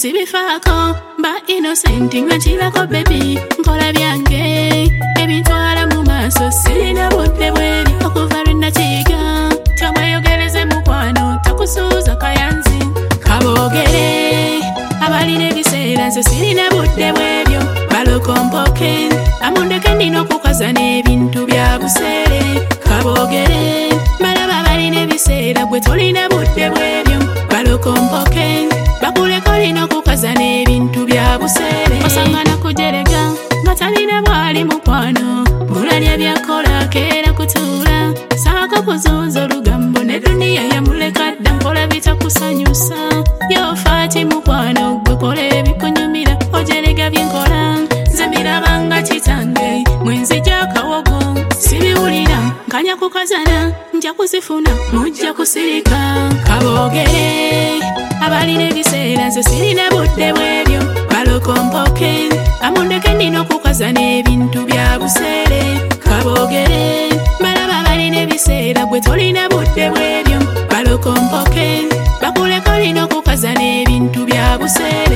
sibifaako mba innocent nga nkirako baby nkola byange ebintwala mu maaso sirina budde bweri okuva lwe nakiyiga tamweyogereze mukwano takusuuza kayanzi kaboogere abalina ebiseera nze sirina budde bwebyo balokompoke amundeke nina okukaza n'ebintu bya buseere kaboogere balaba balina ebiseera gwe tolina budde bwebyo balokompoke bakuleko lina okukaza n'ebintu bya buseere osangana kujerega nga talina bwali mukwano bulalya byakola keera kutuula saako kuzunza olugambo ne duniya yamuleka dda nkola bitakusanyusa yofaati mukwano gwe kola ebikunyumira ojerega byenkola nze mirabanga kitange mwenzija akawogo sibiwulira nkanya kukazana nja kuzifuna mujja kusirika kaboogere abalina ebiseera nze sirina budde bwebyo balokompoke amundeke nina okukaza n'ebintu bya buseere kaboogere balaba balina ebiseera gwe tolina budde bwebyo balokompoke bakuleko lina okukaza n'ebintu bya buseere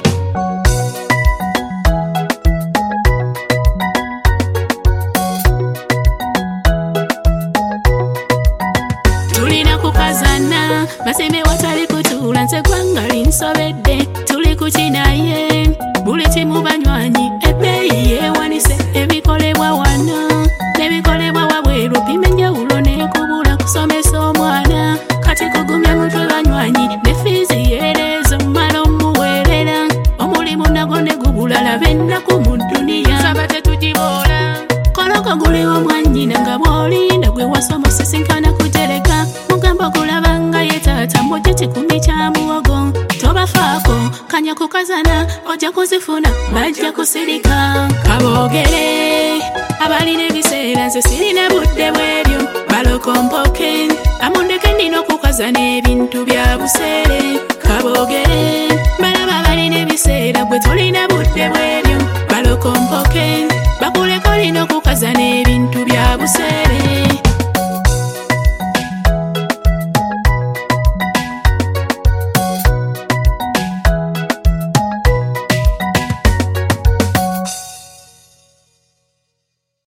tulina kukazana baseme watali kutuula nze gwanga linsobedde tuli kukinaye buli timu banywanyi ebbeeyi yeewanise ebikolebwa wano n'ebikolebwa wabweru pima enjawulo n'ekubula kusomesa omwana kati kugumya mutwe banywanyi ne fiizi yeerezo mala omuweerera omulimu nago ne gubulala b'ennaku mu dduniya saba tetugiboola koloko guliwo mwannyina nga bw'olinda gwe wasomose sinkana kutereka mugamba kulabanga ye taata mujja kikumi kya muwogo tobafaako kanya kukazana ojja kuzifuna bajja kusirika kaboogere abalina ebiseera nze sirina budde bwebyo balokompoke amundeke nina okukaza n'ebintu bya buseere